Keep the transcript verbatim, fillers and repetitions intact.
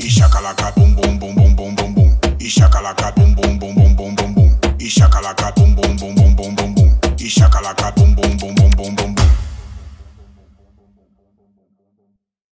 e chacalaca bum bum bum bum bum bum bum, e chacalaca bum bum bum bum bum bum bum, e chacalaca bum bum bum bum bum bum bum, e chacalaca